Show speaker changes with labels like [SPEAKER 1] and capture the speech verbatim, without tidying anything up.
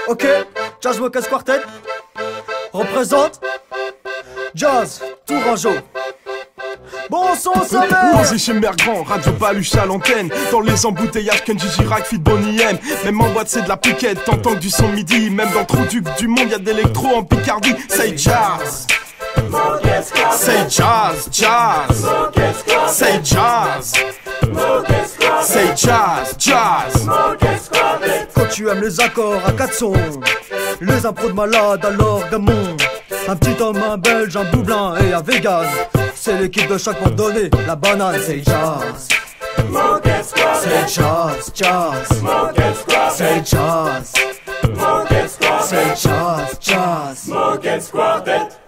[SPEAKER 1] Ok, Jazz Smokers Quartet représente Jazz Tourangeau. Bon son, ça va.
[SPEAKER 2] Posé chez Mère Grand, radio baluche à l'antenne. Dans les embouteillages, Kenji Girac, fit Bonnie M. Même en boîte, c'est de la piquette, t'entends que du son midi. Même dans le trou du, du monde, y'a d'électro en Picardie. Say jazz, say jazz, jazz, say jazz, say jazz, jazz.
[SPEAKER 1] Quand tu aimes les accords à quatre sons, les impros de malade à l'orgamon, un petit homme, un belge, un boublin et un vegan, c'est l'équipe de chaque monde donné, la banane. C'est jazz, c'est jazz, jazz, c'est jazz, c'est jazz, jazz.